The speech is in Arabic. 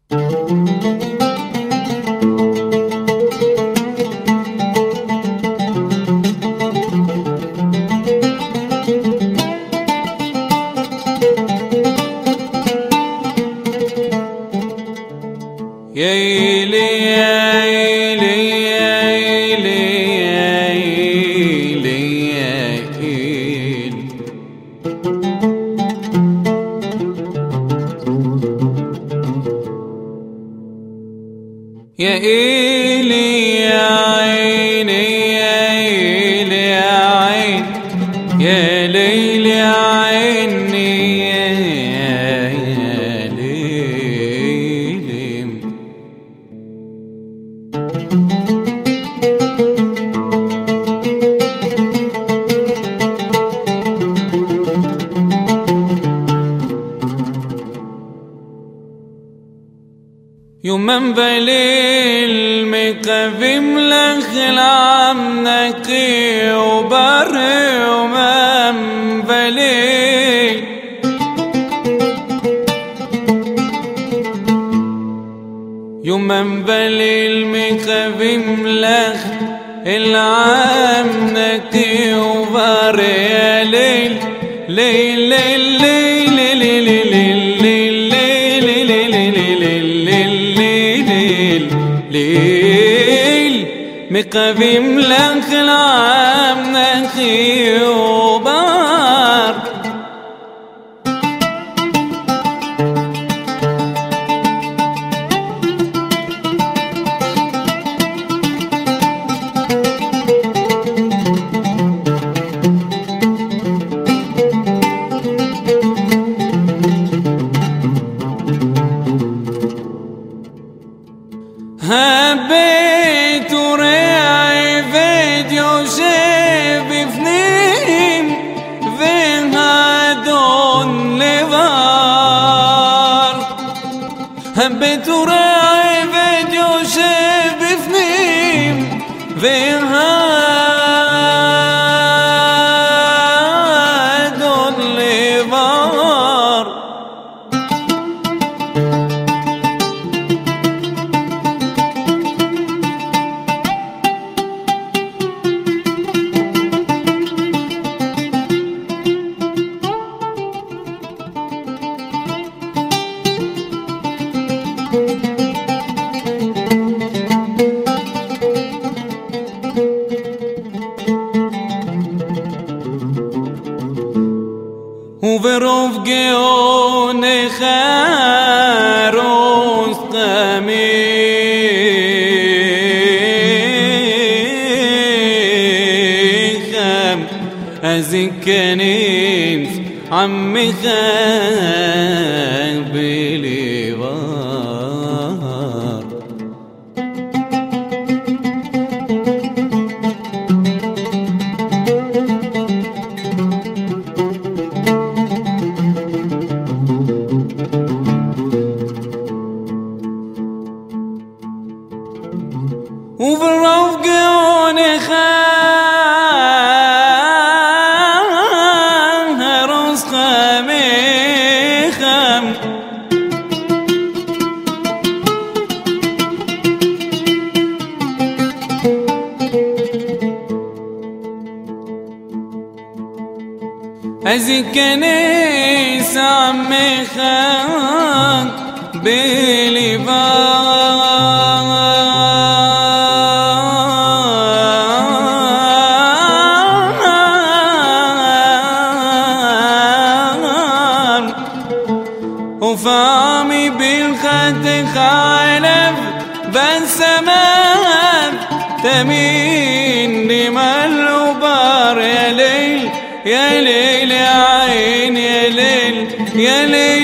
يا إيلي يا عيني يا إيلي يا عين يا ليل يا عيني يا ليل. يوم بليل مقفم لك العام نقي وبري يوم بليل يوم بليل مقفم لك العام نقي وبري يا ليل ليل ليل ليل ليل مقفم لك العام نخي وبار. هبيت وريعي فيديو شيب فنين فين هادون لبار. هبيت وريعي فيديو شيب فنين فين هادون لبار. وبرفقي ونخاروس قميخم أزكنين عمي خابلي بار. وبالرفق ونخاروس قميخم أزكنيس عمي خان بيلي وفامي بالخد خالف بالسماء تمين لمال وبار. يا ليل يا ليل يا عين يا ليل يا ليل